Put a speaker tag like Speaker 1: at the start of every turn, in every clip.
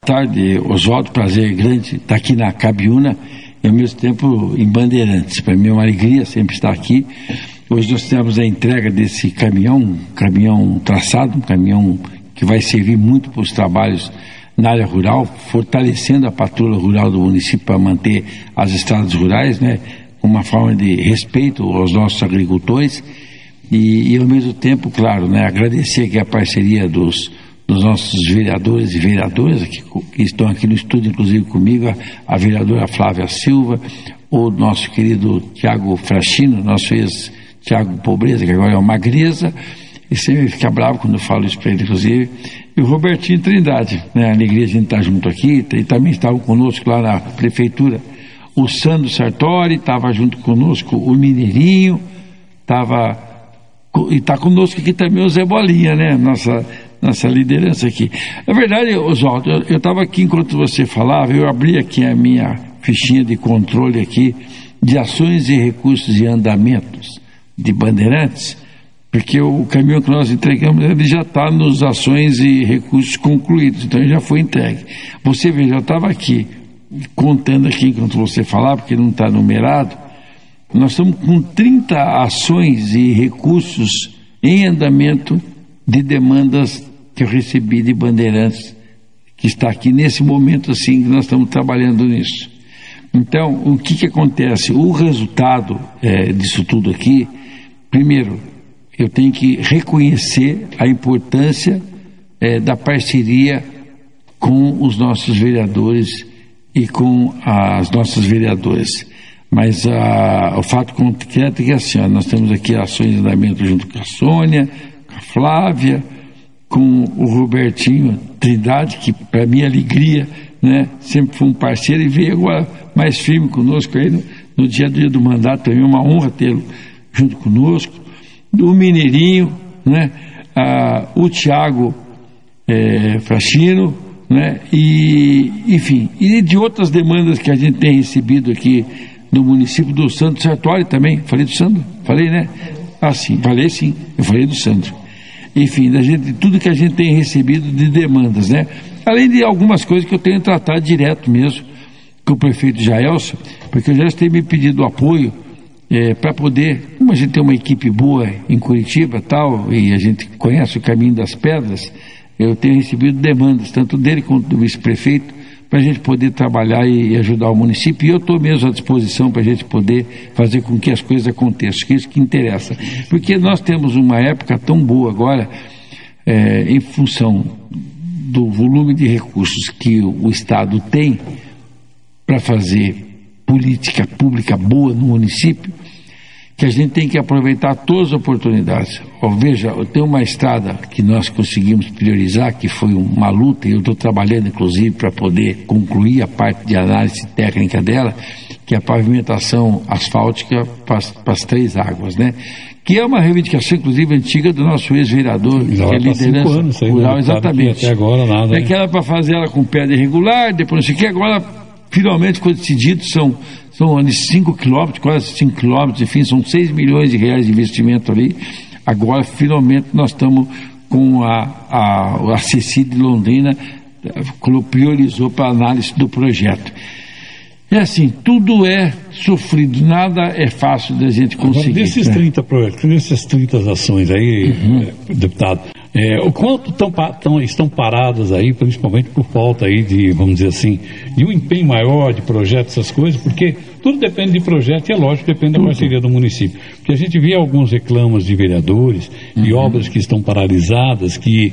Speaker 1: tarde, Oswaldo, prazer grande estar aqui na Cabiúna e ao mesmo tempo em Bandeirantes. Para mim é uma alegria sempre estar aqui. Hoje nós temos a entrega desse caminhão traçado, um caminhão que vai servir muito para os trabalhos na área rural, fortalecendo a patrulha rural do município para manter as estradas rurais, né, uma forma de respeito aos nossos agricultores e ao mesmo tempo, claro, né, agradecer aqui a parceria dos nossos vereadores e vereadoras que estão aqui no estúdio, inclusive comigo, a vereadora Flávia Silva, o nosso querido Tiago Frachino, nosso ex-Tiago Pobreza, que agora é o Magreza, e sempre fica bravo quando eu falo isso para ele, inclusive, e o Robertinho Trindade, né, a alegria de a gente estar junto aqui, e também estavam conosco lá na prefeitura, o Sandro Sartori, estava junto conosco, o Mineirinho, e está conosco aqui também o Zé Bolinha, né, nossa liderança aqui. Na verdade, Oswaldo, eu estava aqui enquanto você falava, eu abri aqui a minha fichinha de controle aqui de ações e recursos e andamentos de Bandeirantes, porque o caminhão que nós entregamos, ele já está nos ações e recursos concluídos, então ele já foi entregue. Você vê, já estava aqui, contando aqui enquanto você falava, porque não está numerado, nós estamos com 30 ações e recursos em andamento de demandas que eu recebi de Bandeirantes, que está aqui nesse momento assim que nós estamos trabalhando nisso. Então, o que acontece? O resultado disso tudo aqui, primeiro, eu tenho que reconhecer a importância da parceria com os nossos vereadores e com as nossas vereadoras. Mas o fato concreto é que assim, nós temos aqui ações de andamento junto com a Sônia, com a Flávia, com o Robertinho Trindade, que para minha alegria, né, sempre foi um parceiro e veio agora mais firme conosco aí no dia a dia do mandato, também é uma honra tê-lo junto conosco. O Mineirinho, né, o Tiago Frachino, né, e enfim, e de outras demandas que a gente tem recebido aqui do município, do Sandro Sartori também. Falei do Sandro? Falei, né? Sim, falei sim, eu falei do Sandro. Enfim, tudo que a gente tem recebido de demandas, né? Além de algumas coisas que eu tenho tratado direto mesmo com o prefeito Jaelson, porque o Jaelson tem me pedido apoio para poder, como a gente tem uma equipe boa em Curitiba tal, e a gente conhece o caminho das pedras, eu tenho recebido demandas, tanto dele quanto do vice-prefeito, para a gente poder trabalhar e ajudar o município, e eu estou mesmo à disposição para a gente poder fazer com que as coisas aconteçam, que é isso que interessa. Porque nós temos uma época tão boa agora, em função do volume de recursos que o Estado tem para fazer política pública boa no município, que a gente tem que aproveitar todas as oportunidades. Veja, tem uma estrada que nós conseguimos priorizar, que foi uma luta, e eu estou trabalhando inclusive para poder concluir a parte de análise técnica dela, que é a pavimentação asfáltica para as 3 águas, né? Que é uma reivindicação, inclusive, antiga do nosso ex-vereador, que é liderança rural, exatamente. Até agora nada. É que era para fazer ela com pedra irregular, depois não sei o que, agora, finalmente, foi decidido, são 5 quilômetros, quase 5 quilômetros, enfim, são 6 milhões de reais de investimento ali. Agora, finalmente, nós estamos com a CECI de Londrina, priorizou para análise do projeto. É assim, tudo é sofrido, nada é fácil da gente conseguir.
Speaker 2: Agora, desses 30 projetos, dessas 30 ações aí, deputado, o quanto estão paradas aí, principalmente por falta aí de, vamos dizer assim, de um empenho maior de projetos, essas coisas, porque tudo depende de projeto e é lógico, depende da parceria do município. Porque a gente vê alguns reclamos de vereadores e obras que estão paralisadas, que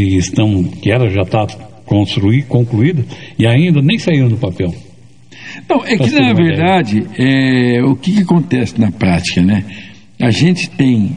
Speaker 2: ela já está concluída e ainda nem saíram do papel.
Speaker 1: Não, é que na verdade, o que acontece na prática, né? A gente tem,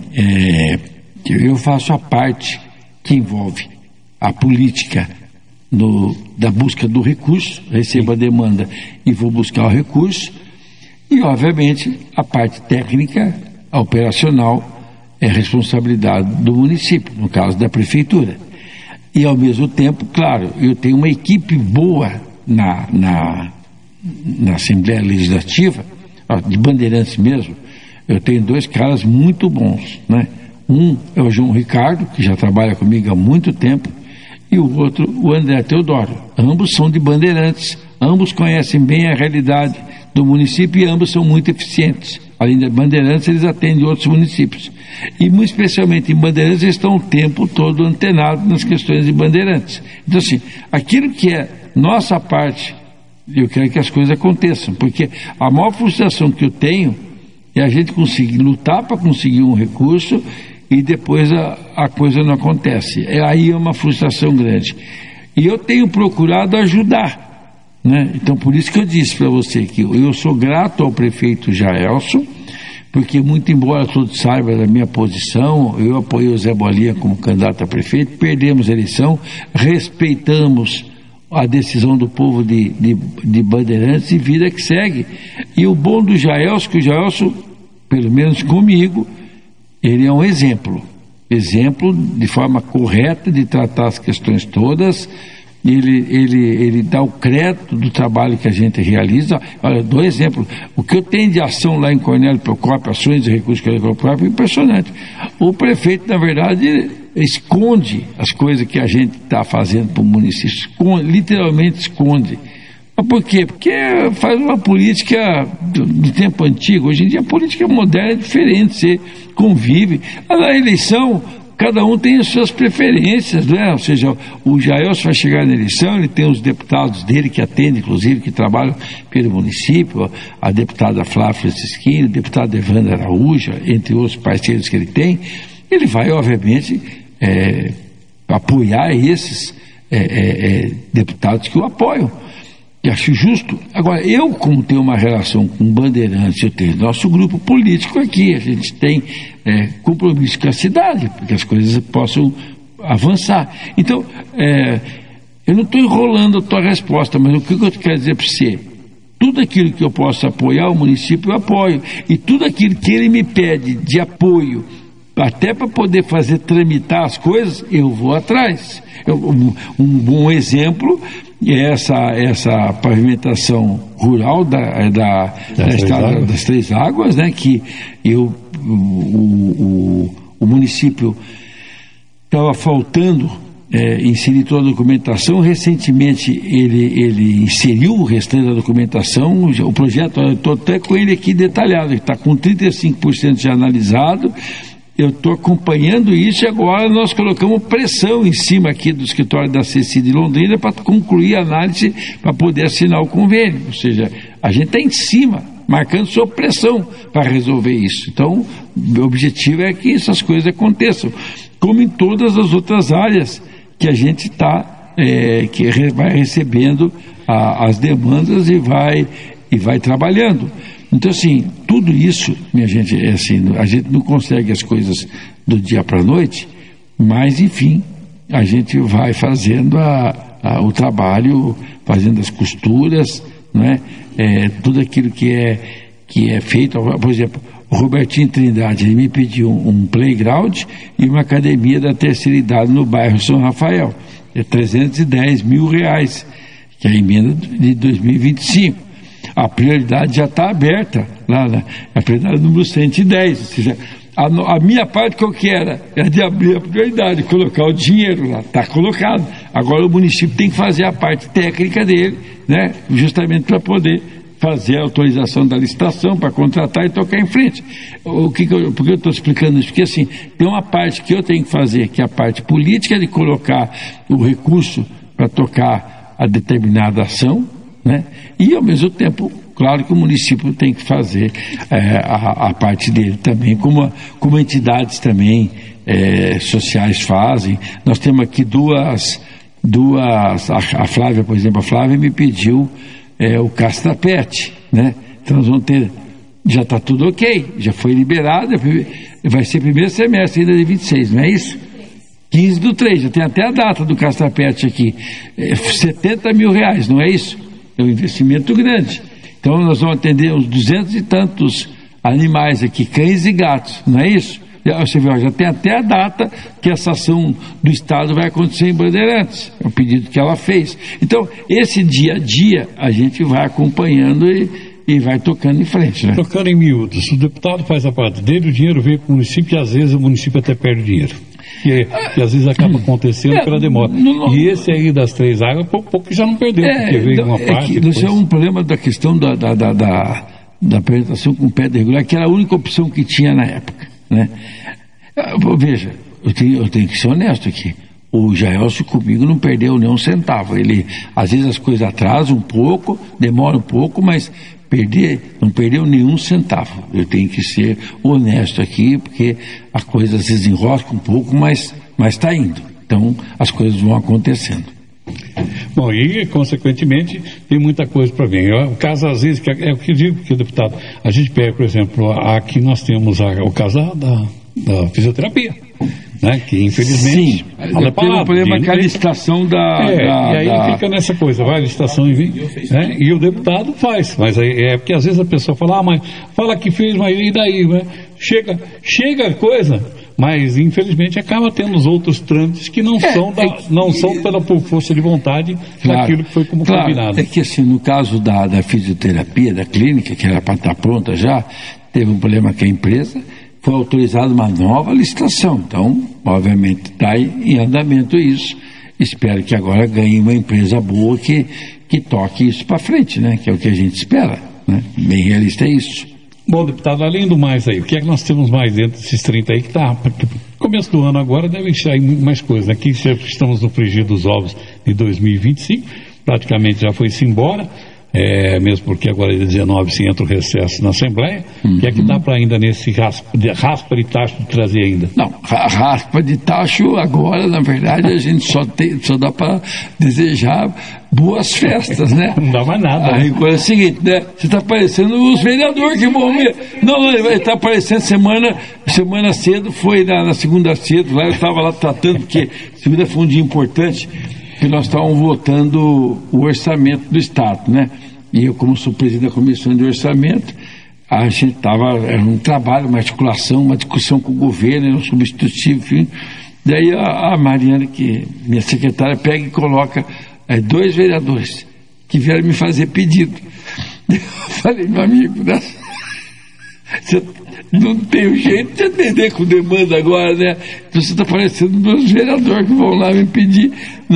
Speaker 1: eu faço a parte que envolve a política da busca do recurso, recebo a demanda e vou buscar o recurso, e obviamente a parte técnica, a operacional, é responsabilidade do município, no caso da prefeitura. E ao mesmo tempo, claro, eu tenho uma equipe boa na Assembleia Legislativa, de Bandeirantes mesmo, eu tenho 2 caras muito bons, né? Um é o João Ricardo, que já trabalha comigo há muito tempo, e o outro, o André Teodoro. Ambos são de Bandeirantes, ambos conhecem bem a realidade do município e ambos são muito eficientes. Além de Bandeirantes, eles atendem outros municípios. E, muito especialmente em Bandeirantes, eles estão o tempo todo antenados nas questões de Bandeirantes. Então, assim, aquilo que é nossa parte, eu quero que as coisas aconteçam, porque a maior frustração que eu tenho é a gente conseguir lutar para conseguir um recurso e depois a coisa não acontece. Aí é uma frustração grande. E eu tenho procurado ajudar, né? Então, por isso que eu disse para você que eu sou grato ao prefeito Jaelson, porque, muito embora todos saibam da minha posição, eu apoiei o Zé Bolinha como candidato a prefeito, perdemos a eleição, respeitamos a decisão do povo de Bandeirantes e vida que segue. E o bom do Jaelson, que o Jaelson, pelo menos comigo, ele é um exemplo de forma correta de tratar as questões todas. Ele dá o crédito do trabalho que a gente realiza. Olha, dou exemplo. O que eu tenho de ação lá em Cornélio Procópio, ações de recursos que Cornélio Procópio, é impressionante. O prefeito, na verdade, esconde as coisas que a gente está fazendo para o município. Literalmente esconde. Mas por quê? Porque faz uma política do tempo antigo. Hoje em dia a política moderna é diferente. Você convive. Na eleição, cada um tem as suas preferências, né? Ou seja, o Jaelson vai chegar na eleição, ele tem os deputados dele que atendem, inclusive, que trabalham pelo município, a deputada Flávia Francisquini, o deputado Evandro Araújo, entre outros parceiros que ele tem. Ele vai, obviamente, apoiar esses deputados que o apoiam. E acho justo. Agora, eu, como tenho uma relação com Bandeirantes, eu tenho nosso grupo político aqui, a gente tem compromisso com a cidade, para que as coisas possam avançar. Então, eu não estou enrolando a tua resposta, mas o que eu quero dizer para você? Tudo aquilo que eu posso apoiar o município, eu apoio. E tudo aquilo que ele me pede de apoio, até para poder tramitar as coisas, eu vou atrás. Um bom exemplo é essa pavimentação rural das Três Águas, né, que o município estava faltando inserir toda a documentação. Recentemente ele inseriu o restante da documentação. O projeto, eu estou até com ele aqui detalhado, está com 35% já analisado. Eu estou acompanhando isso e agora nós colocamos pressão em cima aqui do escritório da CECI de Londrina para concluir a análise para poder assinar o convênio. Ou seja, a gente está em cima, marcando sua pressão para resolver isso. Então, o objetivo é que essas coisas aconteçam, como em todas as outras áreas que a gente vai recebendo as demandas e vai trabalhando. Então, assim, tudo isso, minha gente, a gente não consegue as coisas do dia para a noite, mas, enfim, a gente vai fazendo o trabalho, fazendo as costuras, né? Tudo aquilo que é feito. Por exemplo, o Robertinho Trindade, ele me pediu um playground e uma academia da terceira idade no bairro São Rafael. É R$310 mil, que é a emenda de 2025. A prioridade já está aberta, lá a prioridade número 110, ou seja, a minha parte qual que era de abrir a prioridade, colocar o dinheiro lá, está colocado. Agora o município tem que fazer a parte técnica dele, né, justamente para poder fazer a autorização da licitação, para contratar e tocar em frente. Por que eu estou explicando isso? Porque assim, tem uma parte que eu tenho que fazer, que é a parte política de colocar o recurso para tocar a determinada ação, né? E ao mesmo tempo, claro que o município tem que fazer a parte dele também, como entidades também sociais fazem. Nós temos aqui duas a Flávia, por exemplo, a Flávia me pediu o Castrapet, né? Então nós vamos ter, já está tudo ok, já foi liberado, vai ser primeiro semestre ainda de 26, não é isso? 15/3, já tem até a data do Castrapet aqui, R$70 mil, não é isso? É um investimento grande. Então nós vamos atender uns 200 e tantos animais aqui, cães e gatos, não é isso? Você vê, já tem até a data que essa ação do Estado vai acontecer em Bandeirantes. É um pedido que ela fez. Então, esse dia a dia a gente vai acompanhando e vai tocando em frente, né?
Speaker 2: Tocando em miúdos, o deputado faz a parte dele, o dinheiro vem para o município e às vezes o município até perde dinheiro. que às vezes acaba acontecendo pela demora. E esse aí das 3 águas, pouco já não perdeu, porque veio uma parte.
Speaker 1: Isso é um problema da questão da apresentação com pedra irregular, que era a única opção que tinha na época, né? Veja, eu tenho que ser honesto aqui. O Jaelso comigo não perdeu nem um centavo. Ele, às vezes as coisas atrasam um pouco, demoram um pouco, mas não perdeu nenhum centavo. Eu tenho que ser honesto aqui, porque a coisa às vezes enrosca um pouco, mas está indo. Então as coisas vão acontecendo.
Speaker 2: Bom, e consequentemente tem muita coisa para vir. O caso às vezes, é o que eu digo, porque, deputado, a gente pega, por exemplo, aqui nós temos o caso da fisioterapia, né? Que infelizmente
Speaker 1: sim, ela tem um problema com a licitação
Speaker 2: e aí fica nessa coisa, vai a licitação né? E o deputado faz, mas é porque às vezes a pessoa fala, mas fala que fez, mas e daí, né? Chega a coisa, mas infelizmente acaba tendo os outros trâmites que não são por força de vontade daquilo que foi como combinado.
Speaker 1: É que assim, no caso da fisioterapia, da clínica, que era para estar pronta já, teve um problema com a empresa, foi autorizada uma nova licitação. Então, obviamente, está em andamento isso. Espero que agora ganhe uma empresa boa que toque isso para frente, né? Que é o que a gente espera, né? Bem realista é isso.
Speaker 2: Bom, deputado, além do mais aí, o que é que nós temos mais dentro desses 30 aí que está? Começo do ano agora deve sair mais coisas. Aqui estamos no frigir dos ovos de 2025, praticamente já foi-se embora. Mesmo porque agora é 19 se entra o recesso na Assembleia. O que é que dá para ainda nesse raspa de tacho trazer ainda?
Speaker 1: Não, raspa de tacho agora, na verdade, a gente só dá para desejar boas festas, né?
Speaker 2: Não dá mais nada.
Speaker 1: Aí agora é o seguinte, né? Você está parecendo os vereadores que vão ver. Não, ele vai estar aparecendo semana cedo, foi na segunda cedo, lá eu estava lá tratando, porque segunda foi um dia importante, que nós estávamos votando o orçamento do Estado, né? E eu, como sou presidente da comissão de orçamento, a gente era um trabalho, uma articulação, uma discussão com o governo, um substitutivo, enfim. Daí a Mariana, que minha secretária, pega e coloca 2 vereadores que vieram me fazer pedido. Eu falei, meu amigo, né? Você não tem jeito de atender com demanda agora, né? Então você está parecendo meus vereadores que vão lá me pedir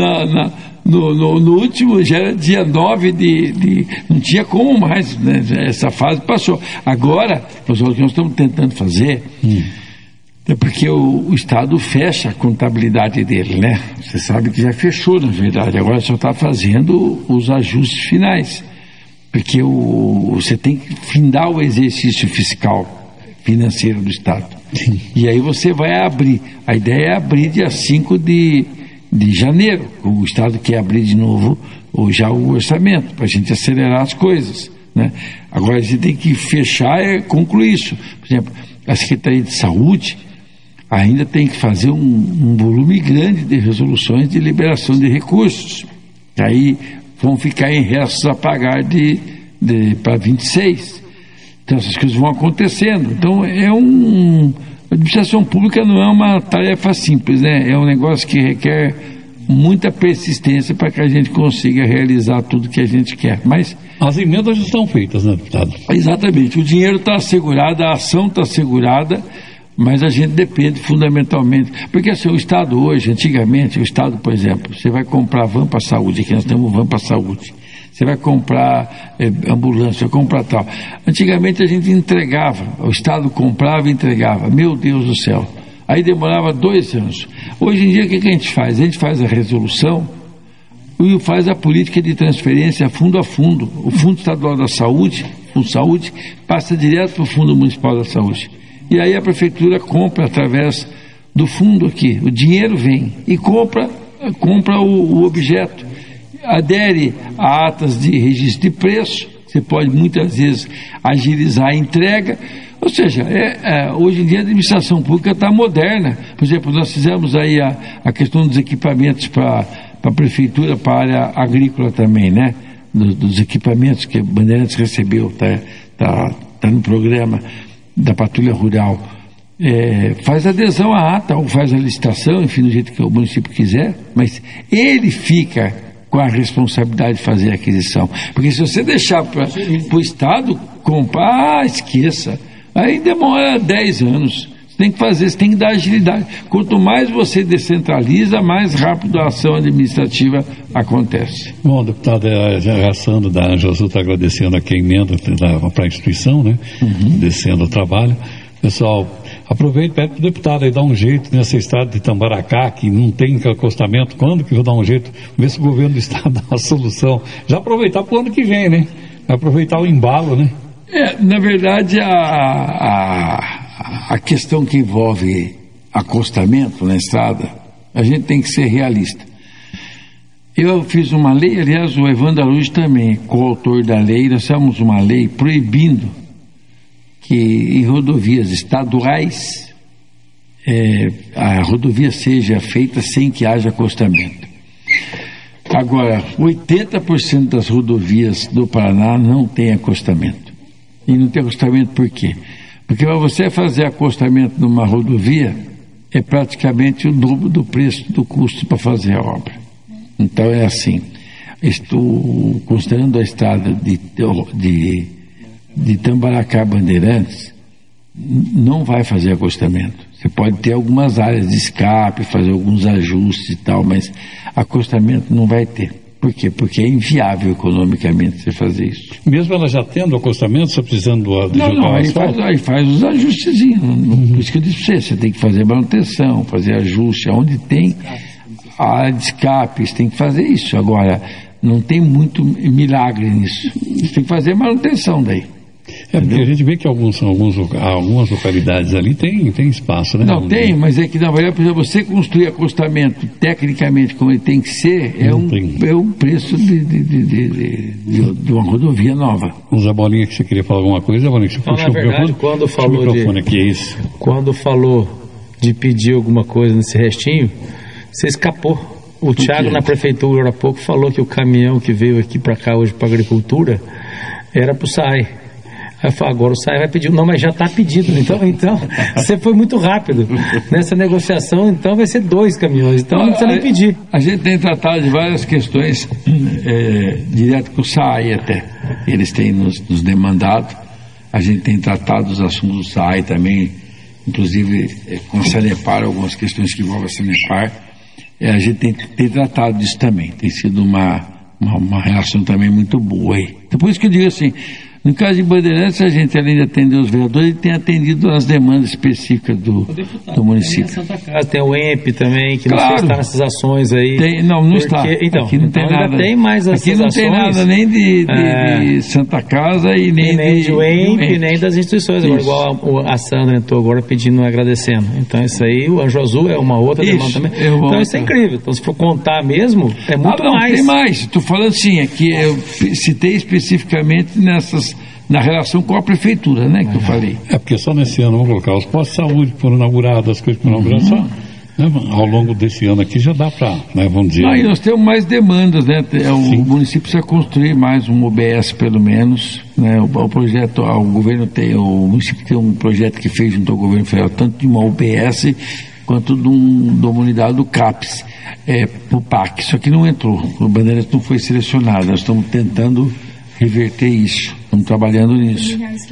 Speaker 1: no último, já era dia 9 não tinha como mais, né? Essa fase passou. Agora, o que nós estamos tentando fazer é porque o Estado fecha a contabilidade dele, né? Você sabe que já fechou, na verdade, agora só está fazendo os ajustes finais, porque você tem que findar o exercício fiscal financeiro do Estado. Sim. E aí você vai abrir. A ideia é abrir dia 5 de janeiro. O Estado quer abrir de novo já o orçamento, para a gente acelerar as coisas, né? Agora a gente tem que fechar e concluir isso. Por exemplo, a Secretaria de Saúde ainda tem que fazer um volume grande de resoluções de liberação de recursos. Aí vão ficar em restos a pagar para 26. Então essas coisas vão acontecendo. Então a administração pública não é uma tarefa simples, né? É um negócio que requer muita persistência para que a gente consiga realizar tudo que a gente quer. Mas
Speaker 2: as emendas já estão feitas, né, deputado?
Speaker 1: Exatamente. O dinheiro está assegurado, a ação está assegurada, mas a gente depende fundamentalmente. Porque assim, o Estado hoje, antigamente, o Estado, por exemplo, você vai comprar van para a saúde, aqui nós temos van para a saúde. Você vai comprar ambulância, vai comprar tal. Antigamente a gente entregava, o Estado comprava e entregava. Meu Deus do céu. Aí demorava 2 anos. Hoje em dia o que a gente faz? A gente faz a resolução e faz a política de transferência fundo a fundo. O Fundo Estadual da Saúde, Fundo Saúde, passa direto para o Fundo Municipal da Saúde. E aí a Prefeitura compra através do fundo aqui. O dinheiro vem e compra o objeto. Adere a atas de registro de preço, você pode muitas vezes agilizar a entrega, ou seja, hoje em dia a administração pública está moderna. Por exemplo, nós fizemos aí a questão dos equipamentos para a prefeitura, para a área agrícola também, né? Dos equipamentos que a Bandeirantes recebeu, tá no programa da Patrulha Rural. Faz adesão à ata, ou faz a licitação, enfim, do jeito que o município quiser, mas ele fica com a responsabilidade de fazer a aquisição. Porque se você deixar para o Estado comprar, esqueça. Aí demora 10 anos. tem que fazer, você tem que dar agilidade. Quanto mais você descentraliza, mais rápido a ação administrativa acontece.
Speaker 2: Bom, deputado, a Sandra da Anjosul está agradecendo aqui a emenda para a instituição, né? Descendo o trabalho. Pessoal, aproveite e pede para o deputado aí dar um jeito nessa estrada de Tambaracá, que não tem acostamento. Quando que vai dar um jeito? Ver se o governo do estado dá uma solução. Já aproveitar para o ano que vem, né? Aproveitar o embalo, né?
Speaker 1: Na verdade, a questão que envolve acostamento na estrada, a gente tem que ser realista. Eu fiz uma lei, aliás, o Evandro Araújo também, coautor da lei, nós fizemos uma lei proibindo que em rodovias estaduais a rodovia seja feita sem que haja acostamento. Agora, 80% das rodovias do Paraná não tem acostamento. E não tem acostamento por quê? Porque para você fazer acostamento numa rodovia é praticamente o dobro do preço do custo para fazer a obra. Então é assim, estou considerando a estrada de Tambaracá Bandeirantes, não vai fazer acostamento. Você pode ter algumas áreas de escape, fazer alguns ajustes e tal, mas acostamento não vai ter. Por quê? Porque é inviável economicamente você fazer isso.
Speaker 2: Mesmo ela já tendo acostamento, só precisando de
Speaker 1: Não, aí faz os ajustezinhos. Por isso que eu disse para você tem que fazer manutenção, fazer ajuste. Onde tem a área de escape, você tem que fazer isso. Agora, não tem muito milagre nisso. Você tem que fazer manutenção daí.
Speaker 2: Porque a gente vê que algumas localidades ali tem espaço, né?
Speaker 1: Não, tem, mas é que na verdade, por exemplo, você construir acostamento tecnicamente como ele tem que ser, é um preço de uma rodovia nova.
Speaker 2: O Zé Bolinha, que você queria falar alguma coisa, Zé Bolinha, que você puxou o microfone?
Speaker 3: Quando falou de pedir alguma coisa nesse restinho, você escapou. O Thiago, na prefeitura, há pouco, falou que o caminhão que veio aqui para cá hoje para a agricultura era para o SAI. Aí eu falo, agora o SAI vai pedir. Não, mas já está pedido. Então, você foi muito rápido. Nessa negociação, então, vai ser 2 caminhões. Então, não precisa nem pedir.
Speaker 1: A gente tem tratado de várias questões direto com o SAI até. Eles têm nos demandado. A gente tem tratado os assuntos do SAI também, inclusive com a Sanepar, algumas questões que envolvem a Sanepar. A gente tem tratado disso também. Tem sido uma relação também muito boa aí. Então, por isso que eu digo assim, no caso de Bandeirantes, a gente, além de atender os vereadores, tem atendido as demandas específicas do município.
Speaker 3: Santa Casa, tem o EMP também, que não sei se está nessas ações aí.
Speaker 1: Não está. Então, aqui não tem nada.
Speaker 3: Tem mais essas
Speaker 1: aqui não
Speaker 3: ações,
Speaker 1: tem nada nem de Santa Casa e nem
Speaker 3: de EMP, nem das instituições. Agora, igual a Sandra entrou agora pedindo, agradecendo. Então, isso aí, o Anjo Azul é uma outra demanda também. Então, isso é incrível. Então, se for contar mesmo, é muito mais.
Speaker 1: Tem mais. Estou falando assim, aqui eu citei especificamente na relação com a prefeitura, né, que eu falei.
Speaker 2: Porque só nesse ano, vamos colocar, os postos de saúde foram inaugurados, as coisas foram inauguradas, só ao longo desse ano aqui já dá para, né, vamos dizer...
Speaker 1: E nós temos mais demandas, né, o município precisa construir mais um OBS pelo menos, né, o projeto, o município tem um projeto que fez junto ao governo federal, tanto de uma OBS quanto de uma unidade do CAPES, pro PAC, só que não entrou, o Bandeirantes não foi selecionado, nós estamos tentando reverter isso, estamos trabalhando nisso.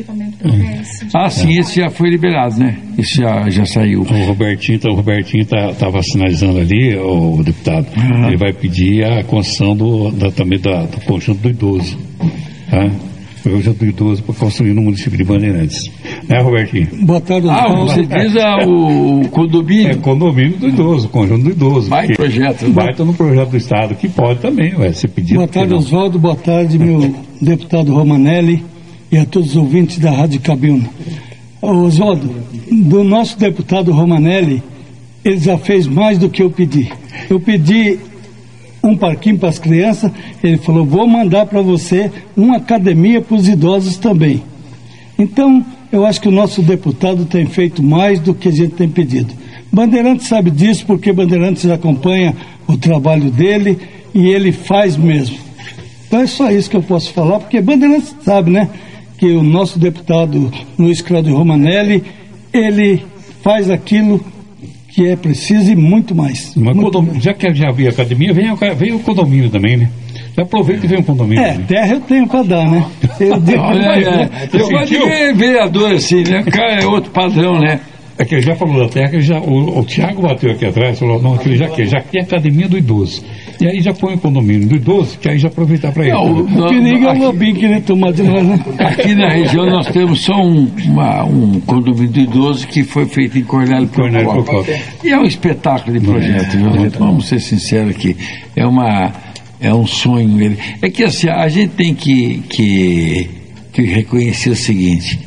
Speaker 1: Sim, esse já foi liberado, né? Esse já saiu.
Speaker 2: O Robertinho estava sinalizando ali, o deputado, ele vai pedir a construção do conjunto do idoso, tá? O conjunto do idoso para construir no município de Bandeirantes. Né, Robertinho?
Speaker 4: Boa tarde.
Speaker 1: Você diz o condomínio?
Speaker 2: Condomínio do idoso, conjunto do idoso.
Speaker 1: Vai projeto.
Speaker 2: Vai no projeto do Estado, que pode também, ser pedido.
Speaker 4: Boa tarde, Oswaldo. Boa tarde, meu deputado Romanelli e a todos os ouvintes da Rádio Cabina. Oswaldo, do nosso deputado Romanelli, ele já fez mais do que eu pedi. Eu pedi um parquinho para as crianças, ele falou, vou mandar para você uma academia para os idosos também. Então, eu acho que o nosso deputado tem feito mais do que a gente tem pedido. Bandeirantes sabe disso, porque Bandeirantes acompanha o trabalho dele e ele faz mesmo. Então é só isso que eu posso falar, porque Bandeirantes sabe, né, que o nosso deputado Luiz Cláudio Romanelli, ele faz aquilo que é preciso e muito mais.
Speaker 2: Já que já havia academia, vem o condomínio também, né? Já aproveita e vem um condomínio.
Speaker 4: Terra eu tenho para dar, né?
Speaker 1: Eu gosto de ver vereador assim, né? O cara é outro padrão, né?
Speaker 2: É que ele já falou da terra, o Tiago bateu aqui atrás, falou, não, que ele já quer a academia do idoso. E aí já põe o condomínio do idoso, que aí já aproveitar para ele.
Speaker 4: O perigo é o lobinho querer tomar de nós, né?
Speaker 1: Aqui na região nós temos só um condomínio do idoso que foi feito em Cornélio Procópio. E é um espetáculo de projeto, viu? Vamos ser sinceros aqui. É um sonho ele. É que assim, a gente tem que reconhecer o seguinte.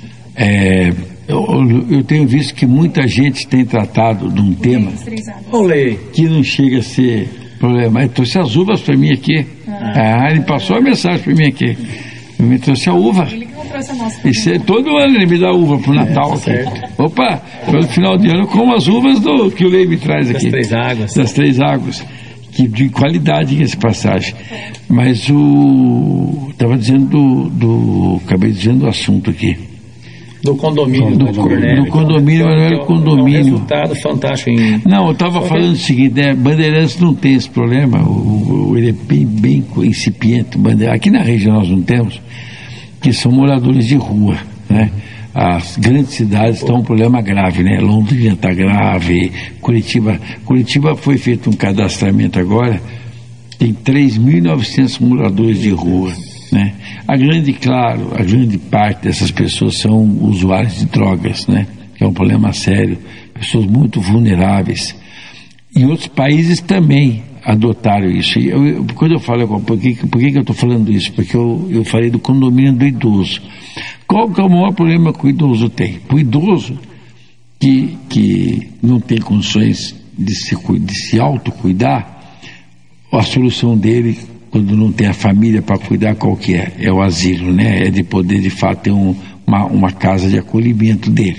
Speaker 1: Eu tenho visto que muita gente tem tratado de um tema que não chega a ser problema. Ele trouxe as uvas para mim aqui. Ele passou a mensagem para mim aqui. Ele me trouxe a uva. Todo ano ele me dá uva pro Natal aqui. Opa, pelo final de ano eu como as uvas que o Lei me traz aqui. Das Três Águas. Que de qualidade essa passagem. Mas estava dizendo acabei dizendo do assunto aqui.
Speaker 3: Do condomínio.
Speaker 1: Do condomínio, mas não era o condomínio.
Speaker 3: Resultado fantástico.
Speaker 1: Não, eu estava falando o seguinte, Bandeirantes não tem esse problema, ele é bem incipiente. Aqui na região nós não temos, que são moradores de rua, né? As grandes cidades estão um problema grave, né? Londrina está grave, Curitiba foi feito um cadastramento agora, tem 3.900 moradores de rua, né? A grande parte dessas pessoas são usuários de drogas, né? Que é um problema sério, pessoas muito vulneráveis. Em outros países também adotaram isso. Quando eu falo, por que eu estou falando isso? Porque eu falei do condomínio do idoso. Qual que é o maior problema que o idoso tem? O idoso que não tem condições de se autocuidar, a solução dele, quando não tem a família para cuidar, qual que é? É o asilo, né? É de poder, de fato, ter uma casa de acolhimento dele.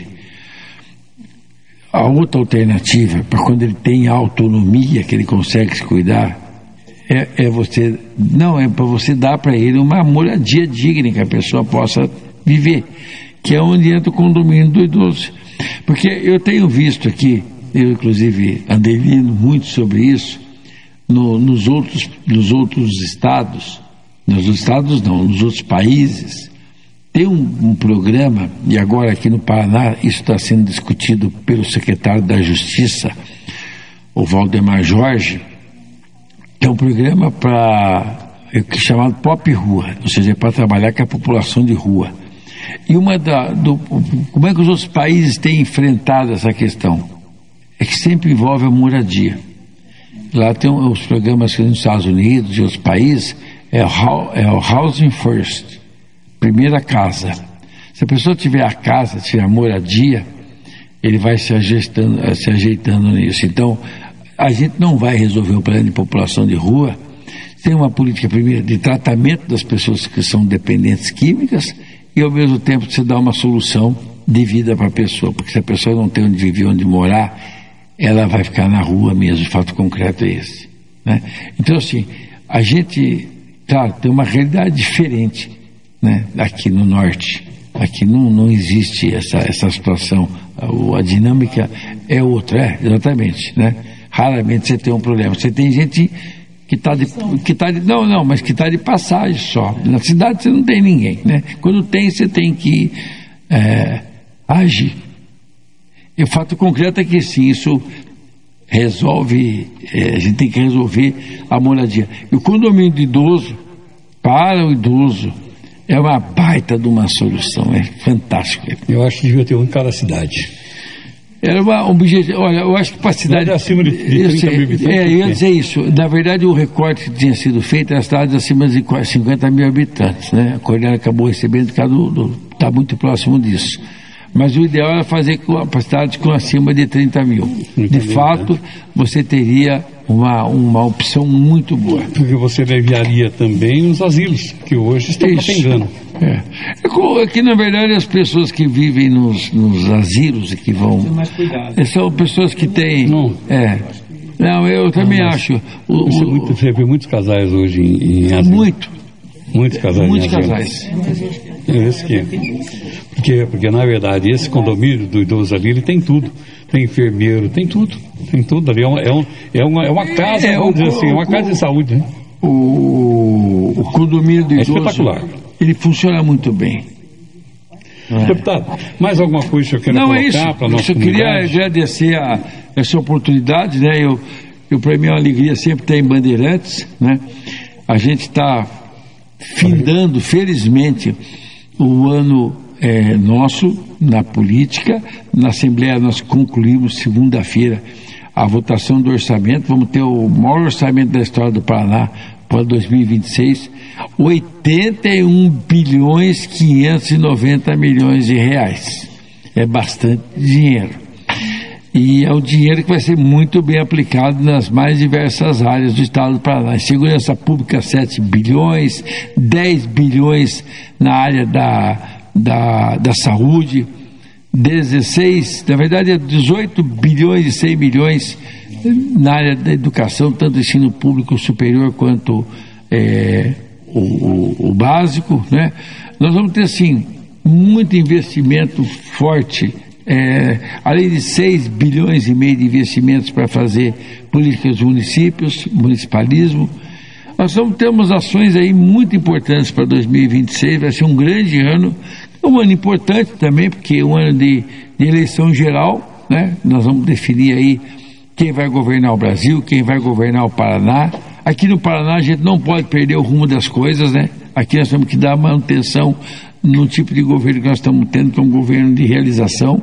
Speaker 1: A outra alternativa, para quando ele tem autonomia, que ele consegue se cuidar, é para você dar para ele uma moradia digna que a pessoa possa viver, que é onde entra o condomínio do idoso. Porque eu tenho visto aqui, eu inclusive andei lendo muito sobre isso, nos outros estados, nos outros países, tem um programa, e agora aqui no Paraná isso está sendo discutido pelo secretário da Justiça, o Valdemar Jorge, que é um programa chamado Pop Rua, ou seja, é para trabalhar com a população de rua. E como é que os outros países têm enfrentado essa questão? É que sempre envolve a moradia. Lá tem os programas que nos Estados Unidos e outros países, é o Housing First, primeira casa. Se a pessoa tiver a casa, tiver a moradia, ele vai se ajeitando nisso. Então, a gente não vai resolver o problema de população de rua sem uma política, primeiro, de tratamento das pessoas que são dependentes químicas e, ao mesmo tempo, você dá uma solução de vida para a pessoa. Porque se a pessoa não tem onde viver, onde morar, ela vai ficar na rua mesmo. O fato concreto é esse, né? Então, assim, a gente, claro, tem uma realidade diferente, né, aqui no norte. Aqui não existe essa situação. A dinâmica é outra, exatamente, né? Raramente você tem um problema. Você tem gente que está de passagem só. Na cidade você não tem ninguém, né? Quando tem, você tem que agir. E o fato concreto é que sim, isso resolve, a gente tem que resolver a moradia. E o condomínio do idoso, para o idoso, é uma baita de uma solução, é fantástico.
Speaker 2: Eu acho que devia ter um em cada cidade.
Speaker 1: Era um objetivo. Olha, eu acho que para a cidade.
Speaker 2: Acima de 30 mil habitantes.
Speaker 1: Eu ia dizer isso. Na verdade, o recorte que tinha sido feito era cidades acima de 50 mil habitantes, né? A Cornélio acabou recebendo, está muito próximo disso. Mas o ideal era fazer para cidades com acima de 30 mil. De fato, você teria uma opção muito boa.
Speaker 2: Porque você aliviaria também os asilos, que hoje estão capengando.
Speaker 1: É que, na verdade, as pessoas que vivem nos asilos e que vão... São pessoas que têm... Não, eu também acho.
Speaker 2: Você vê muitos casais hoje em asilo. Muitos casais.
Speaker 1: Muitos casais.
Speaker 2: Esse que é. Porque, na verdade, esse condomínio do idoso ali, ele tem tudo. Tem enfermeiro, tem tudo. Tem tudo ali. É uma casa, vamos dizer assim, uma casa de saúde, né?
Speaker 1: O condomínio do idoso...
Speaker 2: espetacular.
Speaker 1: Ele funciona muito bem.
Speaker 2: Deputado, mais alguma coisa que eu quero
Speaker 1: Não,
Speaker 2: colocar
Speaker 1: é isso.
Speaker 2: para a nossa
Speaker 1: Eu queria
Speaker 2: comunidade?
Speaker 1: agradecer essa oportunidade, né? Para mim é uma alegria sempre ter em Bandeirantes, né? A gente está findando, felizmente, o ano nosso na política. Na Assembleia nós concluímos segunda-feira a votação do orçamento. Vamos ter o maior orçamento da história do Paraná para 2026, 81 bilhões 590 milhões de reais. É bastante dinheiro. E é o dinheiro que vai ser muito bem aplicado nas mais diversas áreas do estado do Paraná. Em segurança pública, 7 bilhões, 10 bilhões na área da saúde, 16, na verdade é 18 bilhões e 100 milhões na área da educação, tanto ensino público superior quanto o básico, né? Nós vamos ter, assim, muito investimento forte, além de 6 bilhões e meio de investimentos para fazer políticas de municípios, municipalismo. Nós temos ações aí muito importantes para 2026, vai ser um grande ano, um ano importante também, porque é um ano de eleição geral, né? Nós vamos definir aí quem vai governar o Brasil, quem vai governar o Paraná. Aqui no Paraná a gente não pode perder o rumo das coisas, né? Aqui nós temos que dar manutenção no tipo de governo que nós estamos tendo, que é um governo de realização.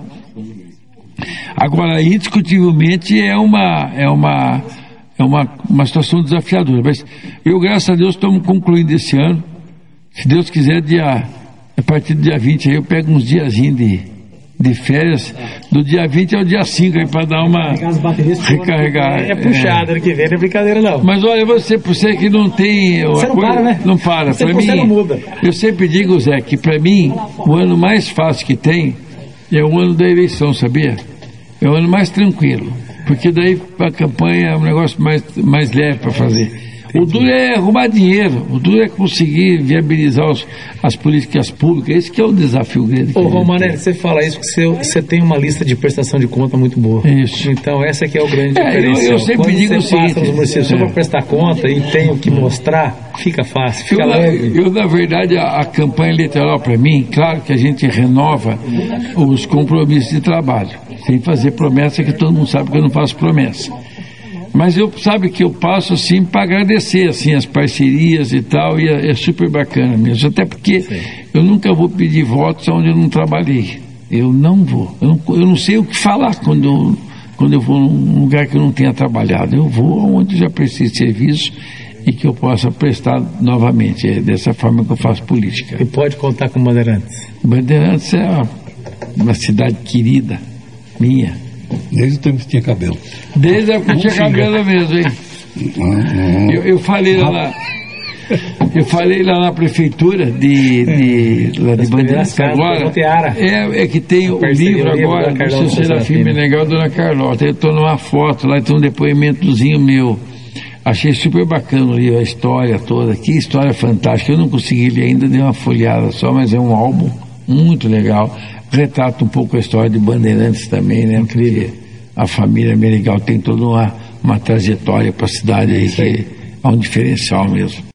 Speaker 1: Agora, indiscutivelmente, é uma situação desafiadora. Mas eu, graças a Deus, estamos concluindo esse ano. Se Deus quiser, a partir do dia 20, aí eu pego uns diazinhos de férias, do dia 20 ao dia 5, aí para dar uma recarregar.
Speaker 3: É puxado, ano que vem não é brincadeira não.
Speaker 1: Mas olha, você que não tem
Speaker 3: você não para, né?
Speaker 1: Não para.
Speaker 3: Você
Speaker 1: Para mim,
Speaker 3: não muda.
Speaker 1: Eu sempre digo, Zé, que para mim o ano mais fácil que tem é o ano da eleição, sabia? É o ano mais tranquilo, porque daí a campanha é um negócio mais leve para fazer. O duro é arrumar dinheiro, o duro é conseguir viabilizar as políticas públicas. Esse que é o desafio grande.
Speaker 3: Ô, Romanelli, você fala isso porque você tem uma lista de prestação de conta muito boa.
Speaker 1: Isso.
Speaker 3: Então, essa que é o grande diferencial.
Speaker 1: Eu sempre
Speaker 3: quando
Speaker 1: digo o
Speaker 3: você
Speaker 1: seguinte,
Speaker 3: passa nos municípios só para prestar conta e tem o que mostrar, fica fácil, fica leve.
Speaker 1: Eu, na verdade, a campanha eleitoral, para mim, claro que a gente renova os compromissos de trabalho, sem fazer promessa, que todo mundo sabe que eu não faço promessa. Mas sabe que eu passo assim para agradecer assim as parcerias e tal, e é super bacana mesmo, até porque eu nunca vou pedir votos onde eu não trabalhei. Eu não vou. Eu não sei o que falar quando eu vou num lugar que eu não tenha trabalhado. Eu vou onde já prestei serviço e que eu possa prestar novamente. É dessa forma que eu faço política.
Speaker 3: E pode contar com Bandeirantes?
Speaker 1: Bandeirantes é uma cidade querida, minha.
Speaker 2: Desde o tempo que tinha cabelo.
Speaker 1: Desde a época que tinha cabelo mesmo, hein? Eu falei lá na prefeitura de Bandeirantes agora. É que tem o livro agora do seu Serafim Meneghel, Dona Carlota. Eu estou numa foto lá, tem um depoimentozinho meu. Achei super bacana o livro, a história toda. Que história fantástica. Eu não consegui ler ainda, dei uma folhada só, mas é um álbum muito legal. Retrata um pouco a história de Bandeirantes também, né? Porque a família Meneghel tem toda uma trajetória para a cidade aí que é um diferencial mesmo.